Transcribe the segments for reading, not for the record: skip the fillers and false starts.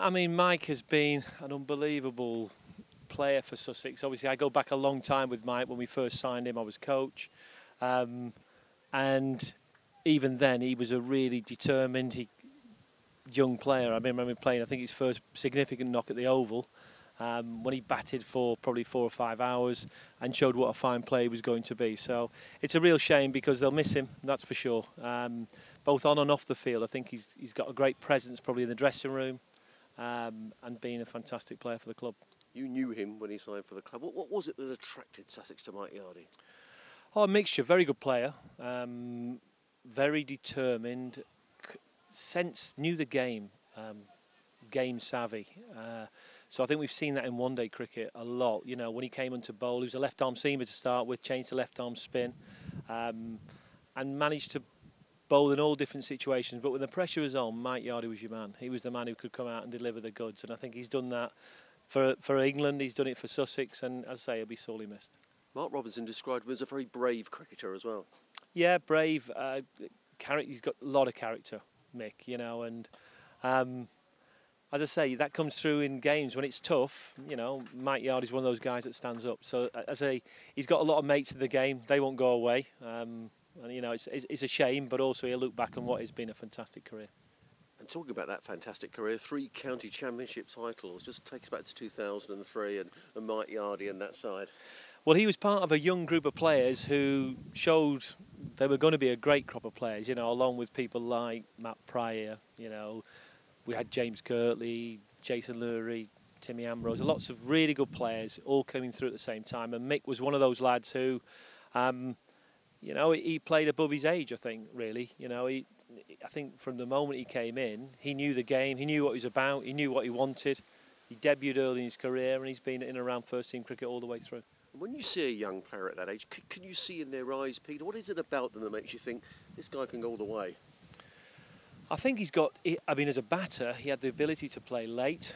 I mean, Mike has been an unbelievable player for Sussex. Obviously, I go back a long time with Mike. When we first signed him, I was coach. And even then, he was a really determined young player. I remember him playing, I think, his first significant knock at the Oval, when he batted for probably 4 or 5 hours and showed what a fine player he was going to be. So it's a real shame because they'll miss him, that's for sure. Both on and off the field, I think he's got a great presence probably in the dressing room, and being a fantastic player for the club. You knew him when he signed for the club. What was it that attracted Sussex to Mike Yardy? Oh, a mixture. Very good player, very determined, knew the game, game savvy. So I think we've seen that in one-day cricket a lot. You know, when he came onto bowl, he was a left-arm seamer to start with, changed to left-arm spin, and managed to bowl in all different situations. But when the pressure was on, Mike Yardy was your man. He was the man who could come out and deliver the goods. And I think he's done that for England. He's done it for Sussex, and as I say, he'll be sorely missed. Mark Robinson described him as a very brave cricketer as well. Yeah, brave. He's got a lot of character, Mick. You know, and as I say, that comes through in games when it's tough. You know, Mike Yardy's one of those guys that stands up. So as I say, he's got a lot of mates in the game. They won't go away. And you know, it's a shame, but also he'll look back on what has been a fantastic career. And talking about that fantastic career, 3 county championship titles. Just take us back to 2003 and Mike Yardy and that side. Well, he was part of a young group of players who showed they were going to be a great crop of players, you know, along with people like Matt Pryor. You know, we had James Kirtley, Jason Lurie, Timmy Ambrose, lots of really good players all coming through at the same time. And Mick was one of those lads who, you know, he played above his age, I think, really. You know, I think from the moment he came in, he knew the game, he knew what he was about, he knew what he wanted. He debuted early in his career and he's been in and around first team cricket all the way through. When you see a young player at that age, can you see in their eyes, Peter, what is it about them that makes you think this guy can go all the way? I think he's got, I mean, as a batter, he had the ability to play late,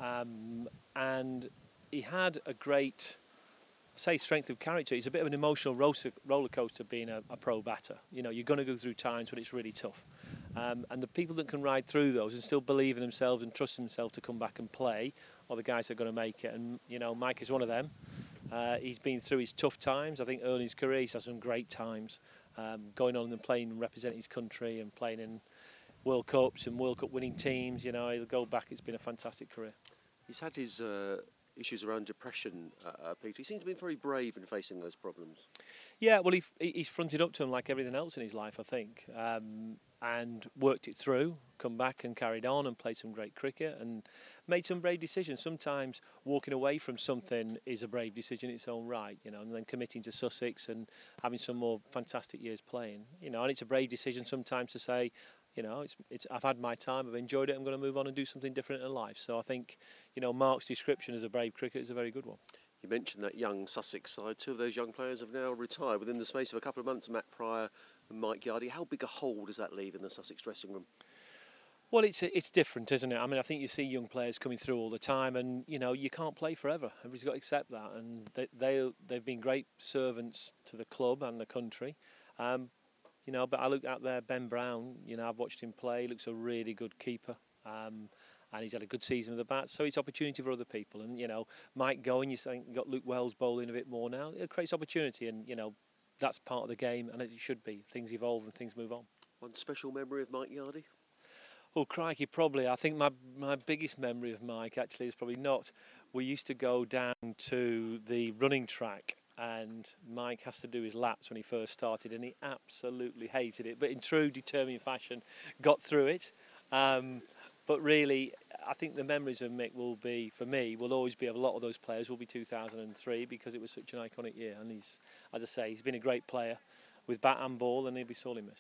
and he had a great, say, strength of character. He's a bit of an emotional roller coaster being a pro batter. You know, you're going to go through times when it's really tough. And the people that can ride through those and still believe in themselves and trust themselves to come back and play are the guys that are going to make it. And, you know, Mike is one of them. He's been through his tough times. I think early in his career he's had some great times, going on and playing and representing his country and playing in World Cups and World Cup winning teams. You know, he'll go back. It's been a fantastic career. He's had his issues around depression, Peter. He seems to be very brave in facing those problems. Yeah, well, he's fronted up to him like everything else in his life, I think, and worked it through, come back and carried on and played some great cricket and made some brave decisions. Sometimes walking away from something is a brave decision in its own right, you know, and then committing to Sussex and having some more fantastic years playing, you know, and it's a brave decision sometimes to say, you know, I've had my time, I've enjoyed it, I'm going to move on and do something different in life. So I think, you know, Mark's description as a brave cricketer is a very good one. You mentioned that young Sussex side. 2 of those young players have now retired within the space of a couple of months, Matt Pryor and Mike Yardy. How big a hole does that leave in the Sussex dressing room? Well, it's different, isn't it? I mean, I think you see young players coming through all the time and, you know, you can't play forever. Everybody's got to accept that. And they've been great servants to the club and the country. You know, but I look out there, Ben Brown, you know, I've watched him play. He looks a really good keeper. And he's had a good season with the bat, so it's opportunity for other people. And, you know, Mike going, you think you've got Luke Wells bowling a bit more now. It creates opportunity, and, you know, that's part of the game, and as it should be. Things evolve and things move on. One special memory of Mike Yardy? Oh, crikey, probably. I think my biggest memory of Mike actually is probably not. We used to go down to the running track, and Mike has to do his laps when he first started, and he absolutely hated it, but in true determined fashion, got through it. But really, I think the memories of Mick will be, for me, will always be of a lot of those players will be 2003 because it was such an iconic year. And he's, as I say, he's been a great player with bat and ball, and he'll be sorely missed.